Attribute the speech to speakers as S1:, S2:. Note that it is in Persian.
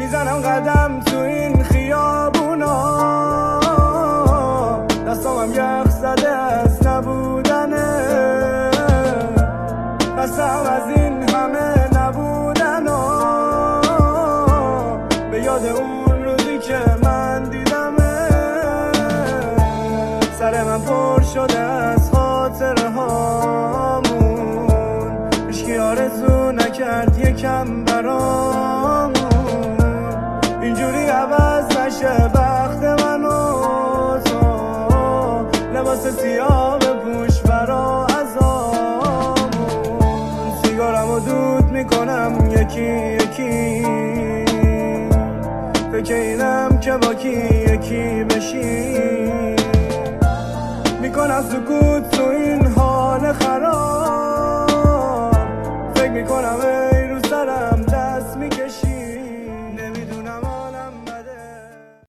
S1: میزنم قدم تو این خیابونا، دستامم یخ زده از نبودنه، قسم از این همه نبودن و به یاد اون روزی که من دیدمه. سر من پر شده از خاطره هامون، هیچکی آرزو نکرد یکم برامون، اینجوری عوض نشه بخت من و تو، لباس سیاه بپوش برا ازامون، سیگارمو دود میکنم یکی یکی، فکر اینم که با کی یکی بشی، میکنم سکوت تو این حال خراب، فکر میکنم